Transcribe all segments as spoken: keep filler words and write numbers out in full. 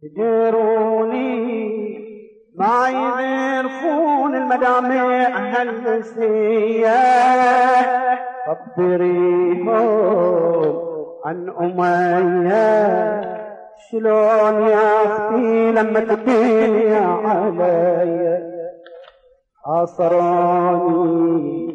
يجروني ما يعرفون المدامع هالنسية، خبريهم عن أمية شلون يا أختي لما تبيني علي. حاصروني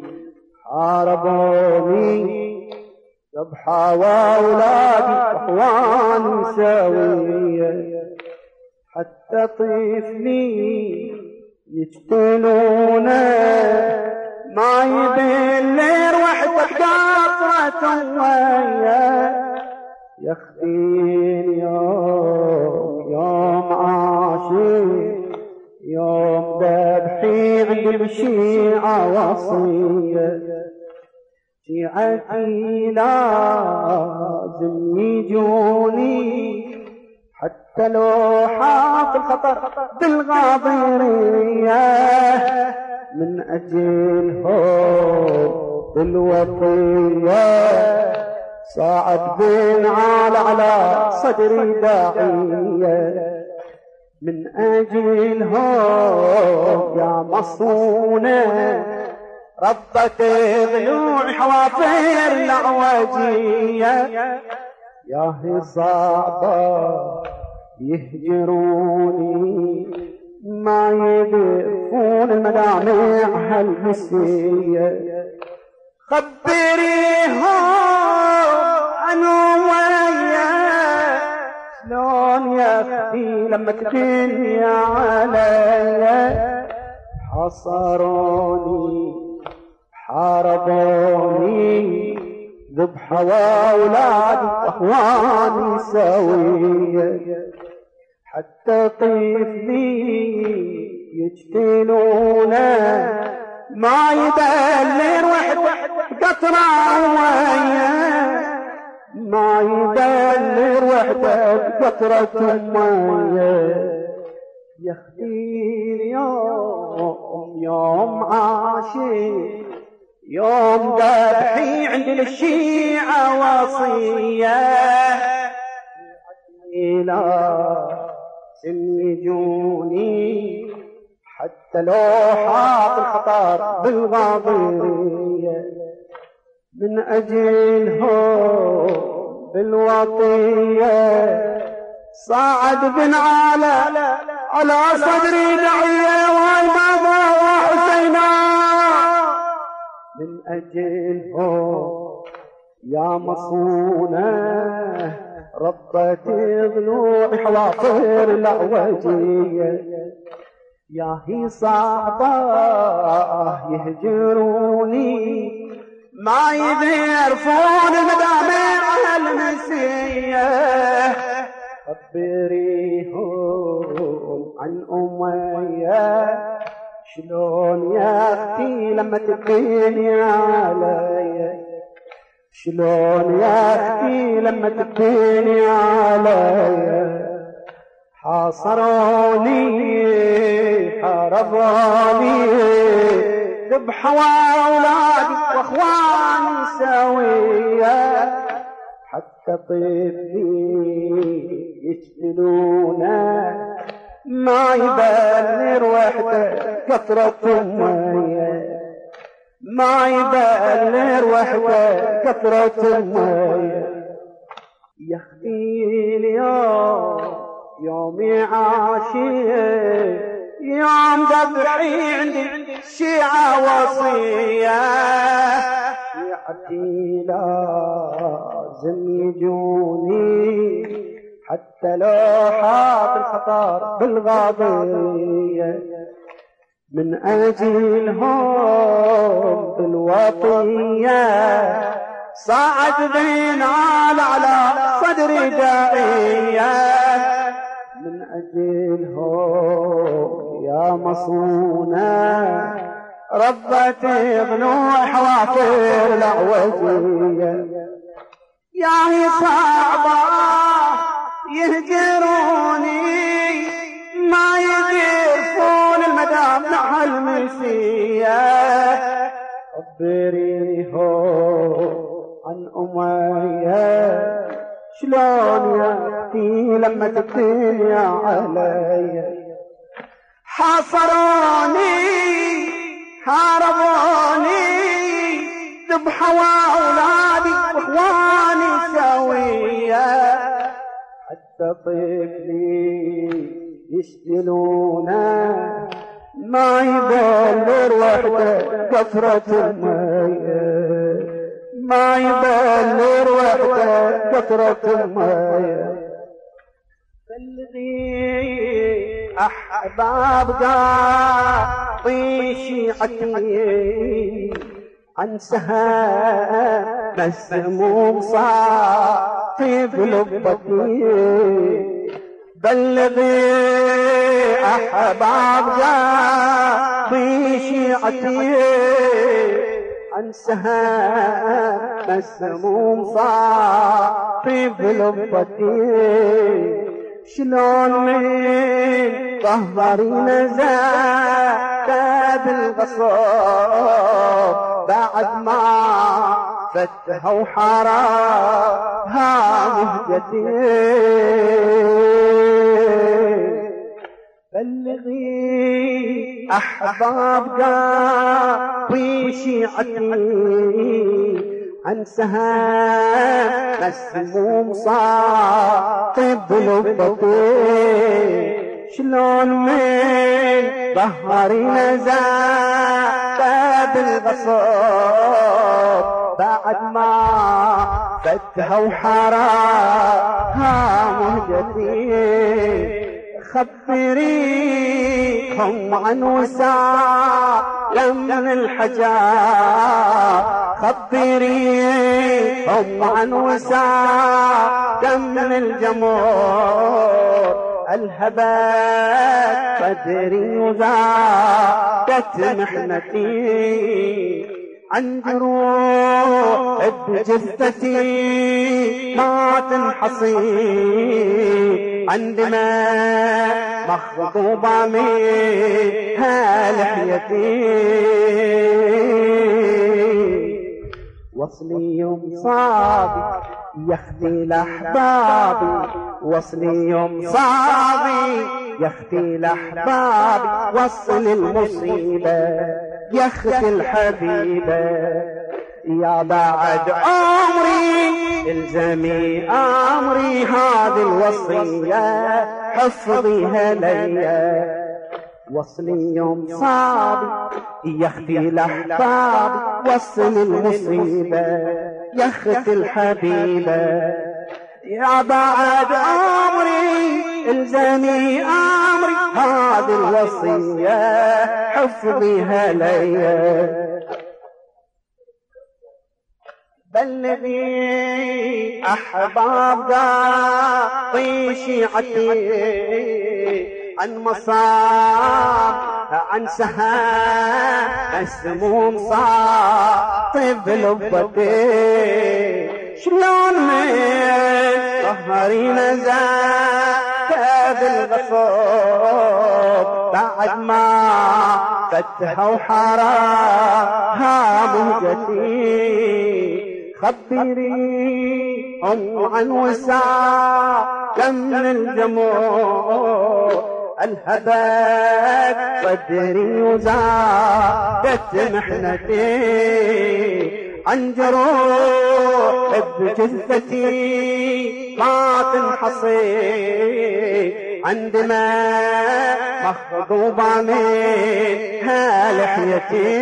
حاربوني ذبحة وأولادي أخواني سوية، حتى طفلي يقتلونه ما يبين لير وحدة قطرة ويا. يا اختي يوم يوم عاشر يوم ذبحي عند الشيعة وصية، شيعتي لازم يجوني حتى لو حاط الخطر بالغاضرية، من أجلهم بالوطية صاعد بن عال على صدري داعية. من أجلهم يا مصونة ربت ضلوع حوافر العوجية، يا هي صعبة يهجروني ما يدفون المدامع هالمسية. خبريهم عن ويا شلون يا أختي لما تبيني علي. حصروني حاربوني ذبحة وأولادي وأخواني سوية، حتى طفلي يقتلونه ما يبلر وحدة قطرة ويا، ما يبلر وحدة قطرة ويا. يا اختي يوم يوم عاشر يوم ذبحي عند الشيعة وصية، لازم يجوني حتى لو حاط الخطر بالغاضرية، من أجلهم بالوطية صاعد بن عالى على صدري دعية والماما وحسينا. من أجلهم يا مصونة ربت ضلوع حوافر العوجية، يا هي صعبة يهجروني ما يعرفون المدامع هالمسية. خبريهم عن أمية شلون يا أختي لما تبيني علي، شلون يا أختي لما تبيني علي. حاصروني حاربوني ذبحة وأولادي وأخواني سوية، حتى طفلي يقتلونه ما يبلر وحدة قطرة مية، ما يبلر وحدة قطرة مية. يا اختي اليوم يومي عاشر يوم ذبحي عندي الشيعة وصية، شيعتي لازم يجوني حتى لو حاط الخطر بالغاضرية، من أجلهم بالوطية صاعد بن عال على صدري داعية. من أجلهم يا مصونة ربت ضلوع حوافر العوجية، يا هي صعبة يهجروني ما يعرفون المدامع هالمسية. خبريهم عن أمية شلون يا في لما الدنيا علي حاصروني هاربوني ذبحوا أولادي وإخواني سوية حتى طفلي يسجلونه ما يبلر وحده قطرة المية ما يبلر وحده قطرة المية بلغي أحباب قاطي شيعتي عن سهام مسموم صاحب لبتي بلغي أحباب قاطي شيعتي عن سهام مسموم صاحب لبتي شلون من ظهري نزات بالغصب بعد ما فتها وحراها مهجتي بلغي أحباب قاطي شيعتي عن سهام مسموم صاحب لبتي شلون من ظهري نزات بالغصب بعد ما فتها وحراها مهجتي خبريهم عن وسالم من الحجاب خبريهم عن وسالم من الجمهور الهبات قدري وذاقت محنتي عن جروح بجثتي ما تنحصي عندما مخضوبة منها لحيتي وصلي يوم صابي يخفي الأحبابي وصلي يوم صابي يخفي الأحبابي وصل المصيبة يخفي الحبيبة يا بعد عمري الزمي أمري هذه الوصية حفظيها ليا وصلي يوم صابي يخفي الأحباب وصل المصيبة يخفي الحبيبة يا بعد عمري الزمي أمري هذه الوصية حفظيها ليا بلغي أحباب قاطي شيعتي عن مصاب عن سهام مسموم صاحب لبتي شلون من ظهري نزات بالغصب بعد ما فتها وحراها مهجتي خبريهم عن وسالم من الجمهور الهبات قدري وزادت محنتي عن جروح بجثتي ما تنحصي عندما مخضوبة منها لحيتي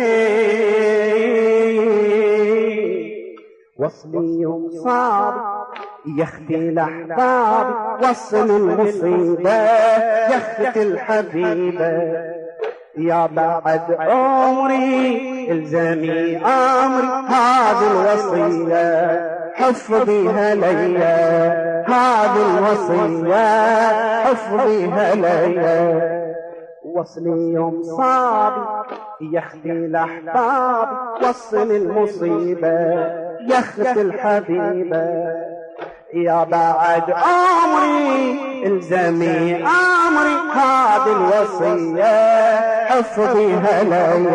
وصلي يوم صاب يخفي الأحباب وصل المصيبة يخفي الحبيبة يا بعد عمري الزمي أمري هذه الوصية حفظيها ليا هذه الوصية حفظيها ليا وصلي يوم صابي يخفي الأحباب وصل المصيبة يخفي الحبيبة يا بعد عمري الزمي أمري هذه الوصية حفظيها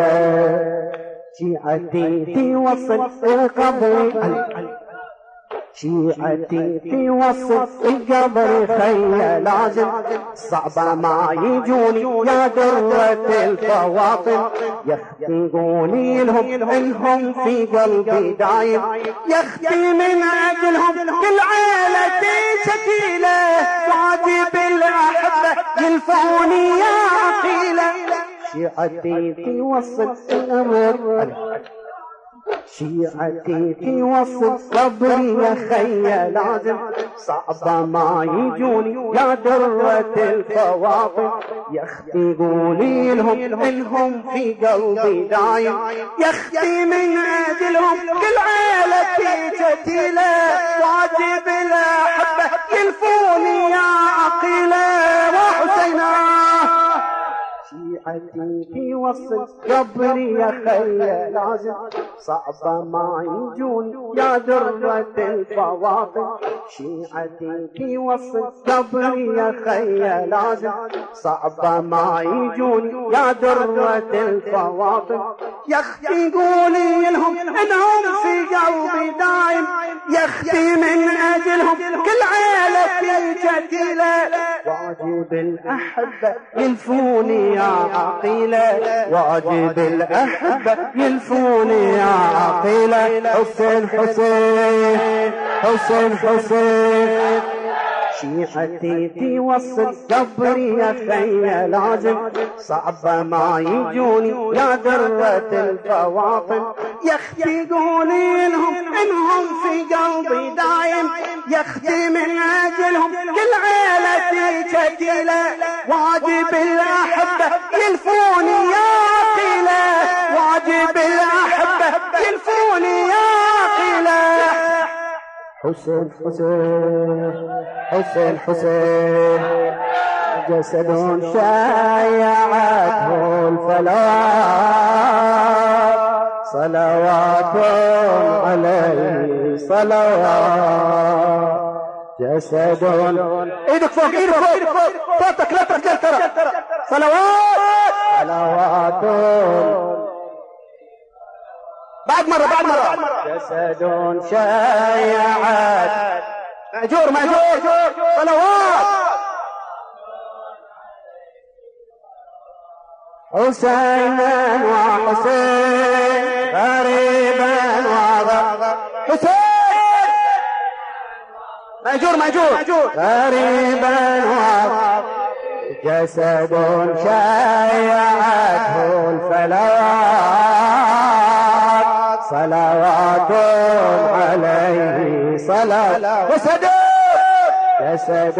ليا شيعتي في وصل القبر شيعتي في وسط القبر خيا لازم صعبة ما يجوني يا درة الفواطم يختي لهم انهم في قلبي دايم يختي من اجلهم كل عيلتي شكيلة واجب الاحبة يلفوني يا عقيلة شيعتي في وسط القبر شيعتي في وسط قبري يا خيا لازم صعبة ما يجوني يا درة الفواطم يا اختي قولي لهم انهم في قلبي دايم يا اختي من اجلهم كل عيلتي جديلة واجب الاحبة يلفوني يا عقيلة وحسينا شيعتي في وسط قبري يا خيا لازم صعبة ما يجون يا درة الفواطم شيعتي في وسط قبري يا خيا لازم صعبة ما يجون يا درة الفواطم يا اختي قولي لهم انهم في قلبي دايم يا اختي من اجلهم كل عيلتي جديلة واجب الاحبة يلفوني يا عقيلة واجب الاحبة يلفوني يا عقيلة حسين حسين حسين حسين شيعتي في وسط قبري يا خيا لازم صعبة ما يجوني يا درة الفواطم يا اختي قولي لهم انهم في قلبي دايم يا اختي من اجلهم كل عيلتي جديلة واجب الاحبة يلفوني يا عقيلة واجب الاحبة يلفوني يا عقيلة حسين حسين حسين حسين جسد شايعته الفلاح صلوات عليه صلوات جسد ايدك فوق ايدك فوق ايدك فوق صوتك لا تخجل ترى صلوات صلوات بعد مرة بعد مرة جسد شايعات مأجور مأجور صلوات حسينا وحسين غريبا وغا حسين مأجور مأجور غريبا وغا جسد شايعته الفلاح صلوات عليه صلاة جسد جسد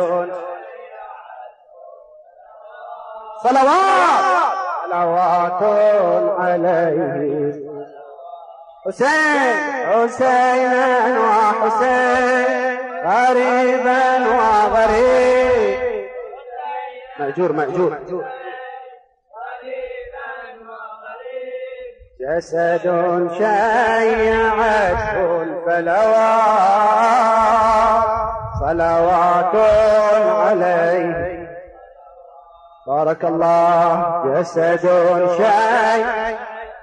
صلوات صلوات عليه حسين حسين وحسين غريبا وغريب مأجور مأجور جسد شيعته الفلوات صلوات عليه بارك الله جسد شيع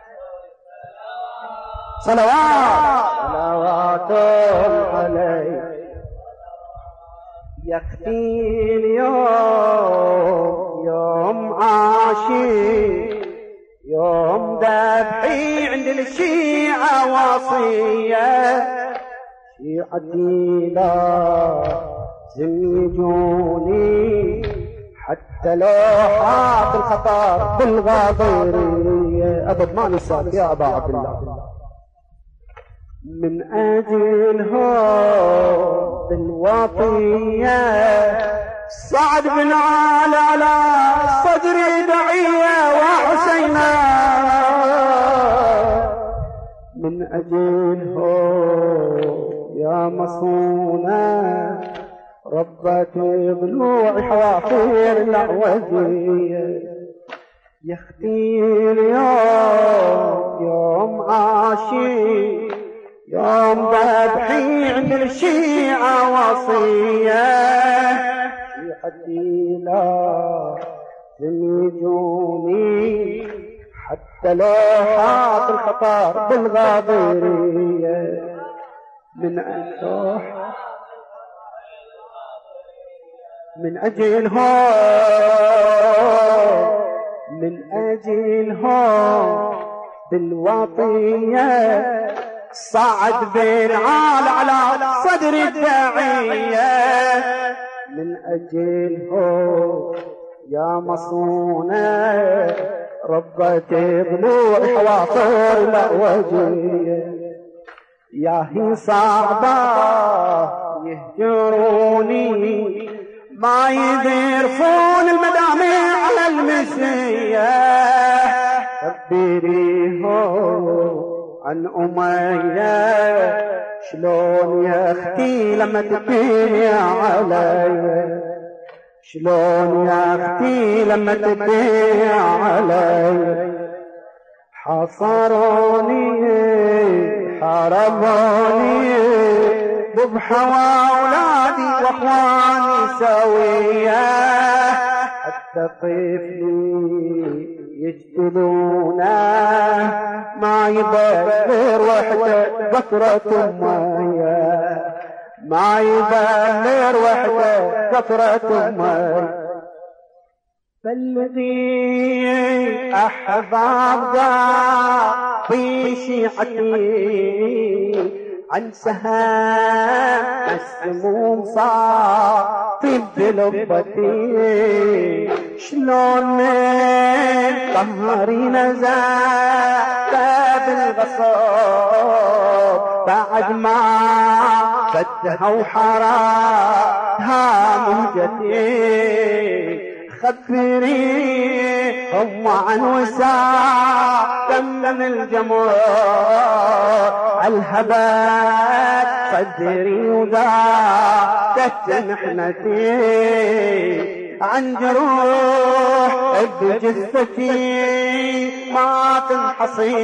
صلوات صلوات عليه يكفي اليوم يوم عاشر يوم ذبحي عند الشيعة وصية شيعتي لازم يجوني حتى لو حاط الخطر بالغاضرية أبد ما نساك يا أبا عبد الله من أجلهم بالوطية صعد بن على على صدري دعية وحسينا من أجلهم يا مصونة ربك ضلوع حوافير العوجية يختي اليوم يوم عاشي يوم ذبحي عند الشيعة وصية شيعتي لازم يجوني حتى لو حاط الخطر بالغاضرية من أجل من أجلهم من أجلهم بالوطية صعد بالعال على صدر الداعية من أجلهم يا مصونة ربة ضلوع حواصر الأوجية يا هي صعبة يهجروني ما يذرفون المدامع على المسية خبريهم عن أمية شلون يا أختي لما تبكي علي شلون يا أختي لما تبكي علي حصروني حرموني ذبحوا أولادي وأخواني سوية حتى طفلي يجتلونه ما يبلغ وحده قطرة مية ما يبلغ وحده قطرة مية بلغي أحباب في شيعتي عن سهام مسموم صاطي بلبتي شلون من قهري نزال بالغصب بعد ما فتحوا حرارها مهجتي خبري هم عن وسام من الجمر الهبات صدري وذاك محنتي عن جروح بجثتي ما تنحصي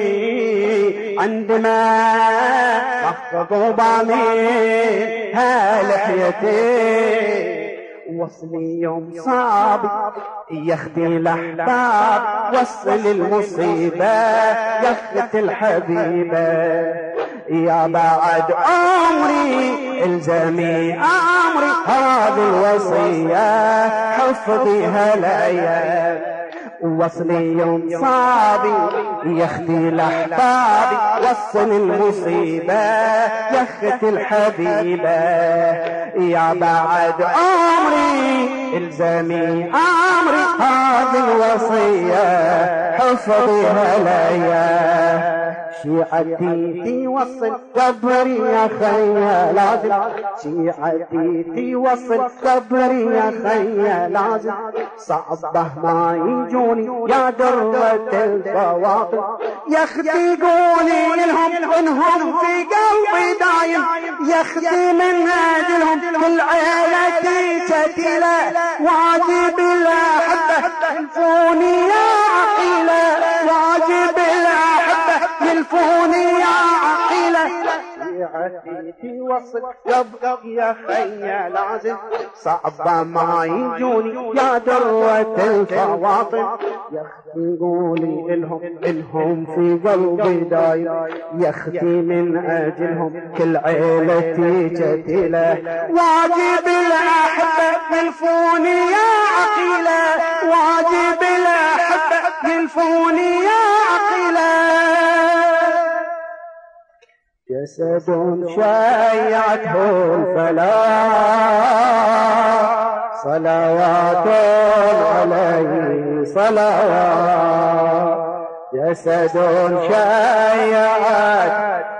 عندما مخضوا بامي هالحيتي وصلي يوم صعب يا اختي الاحباب وصل المصيبه يا اختي الحبيبه يا بعد عمري الزمي امري هذه الوصيه حفظيها الايام وصلي يوم صعبي يا اختي الاحباب وصل المصيبه يا اختي الحبيبه يا بعد عمري الزمي امري هذه الوصيه حفظيها الايام شيعتي توصل قبري يا خيا لازم شيعتي توصل قبري يا خيا لازم صعبه ما يجوني يا درة الفواطم يا اختي قولي لهم انهم في قلبي دايم يا اختي من اجلهم كل عيلتي شتيله واجب الاحبه يلفوني يا عقيله واجب الاحبه يلفوني يا عقيله شيعتي توصل قبري يا خيا لازم صعبه ما يجوني يا درة الفواطم يا اختي قولي الهم انهم في قلبي دايم يا اختي من اجلهم كل عيلتي جتيله واجب الاحبه يلفوني يا عقيله واجب الاحبه يلفوني يا عقيله جسد شيعته الفلاح صلوات عليه صلوات جسد شيعت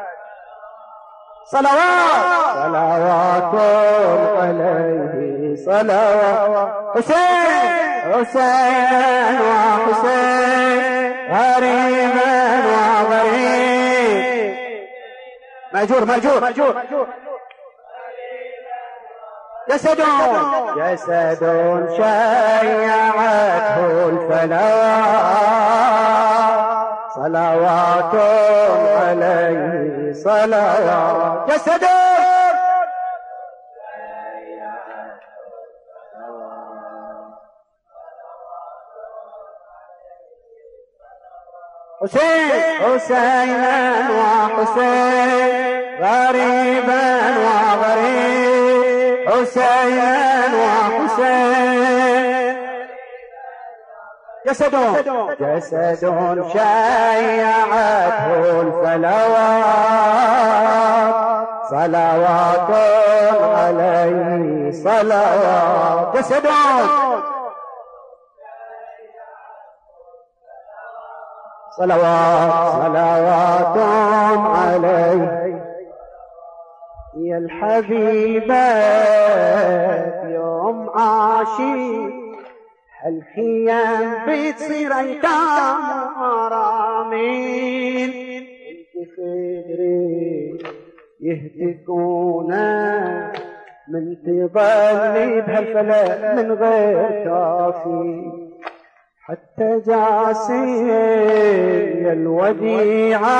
صلوات صلوات عليه صلوات حسين حسين وحسين غريبا وغريب مأجور مأجور مأجور جسد جسد شيعته الفلاح صلوات عليه صلوات جسد حسين حسينا وحسين غريبا وغريب حسين وحسين جسد جسد شيعته الفلوات صلوات عليه صلوات جسد صلوات صلوات عليه يا الحبيبة يوم عاشي هالخيام بتصير ايتام غرامين انت خدري يهتكونا من تضلي بهالفلك من غير كافي حتى جاسي الوديعة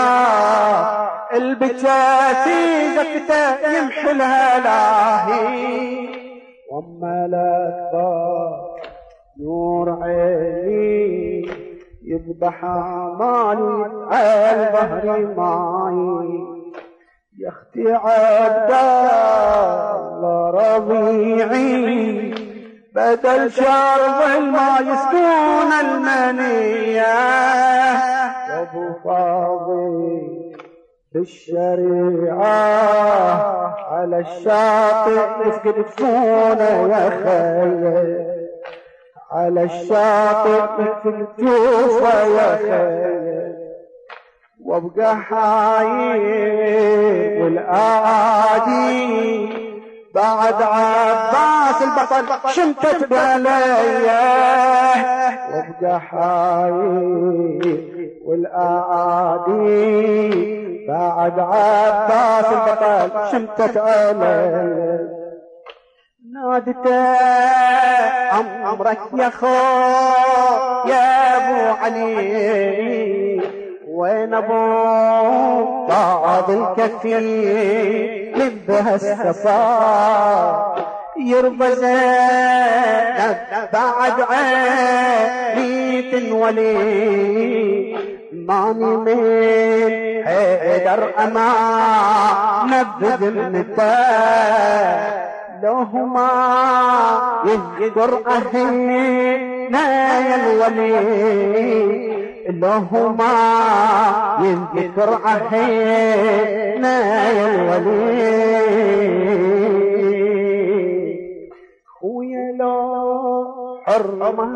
البكاتي زكته يمحلها لاهي وما لا تبار نور عيني يذبح مالي على البحر معي يا اختي عبد الله ربيعي بدل شرب الماء يسكون المنية وابو فاضل بالشريعة على الشاطئ يفقد دفونه يا خير على الشاطئ يفقد جوفه يا خير وابقى حايب والآدي بعد عباس البطل شمتت بليه وابقى حايب والآدي بعد عباس البطل شمتت عليه نادته عمرك يا خو يا ابو علي وين ابو بعض الكفيل لبها الصفا يرضى زينب بعد عيني تنولي ماني من حيدر امان بذمته لهما يذكر أهلنا يا الولي لهما يذكر أهلنا يا الولي خويا لو حرم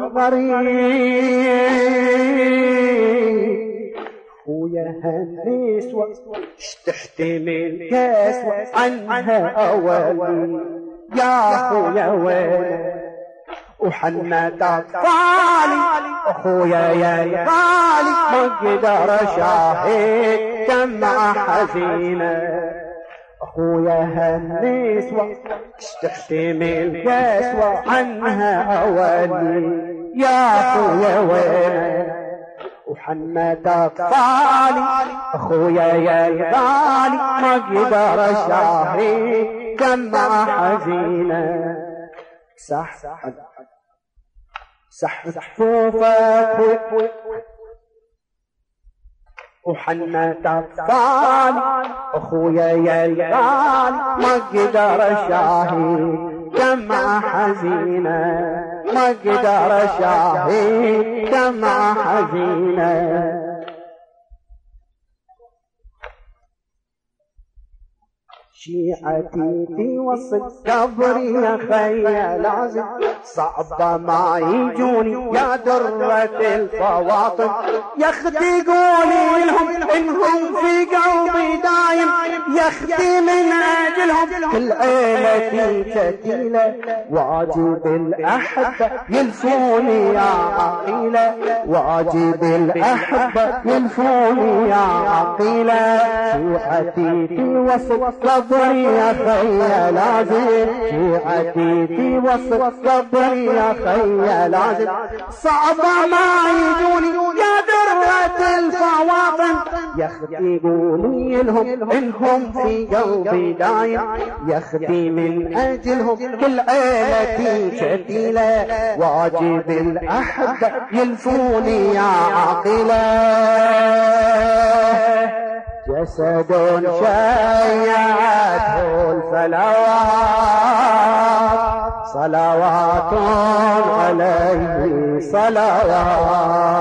غريب خويا هالنسوة تحتمل كسوة عنها أولي يا خويا وين وحنت أطفالي أخويا يا الغالي ما قدر شاهد دمع حزينة أخويا هالنسوة تحتمل كسوة عنها أولي يا خويا وين وحنت أطفالي أخويا يا الغالي ما قدر شاهد دمع حزينة صح صح صفوفك وحنت أطفالي أخويا يا الغالي ما قدر شاهد دمع حزينة ما قدر شاهد دمع حزينة شيعتي في وسط قبري يا خيا لازم صعبة ما يجوني يا درة الفواطم يا اختي قولي لهم انهم في قلبي دايم يا اختي من اجلهم كل عيلتي كتيلة واجب الاحبة يلفوني يا عقيلة واجب الاحبة يلفوني يا عقيلة شيعتي في وسط قبري يا خيا لازم شيعتي في وسط قبري يا خيا لازم صعبة ما يجوني يا درة الفواطم يا اختي قولي لهم انهم في قلبي دايم يا اختي من اجلهم كل عيلتي شتيلة واجب الاحبة يلفوني يا عاقلة جسد شيعته الفلوات صلوات عليه صلوات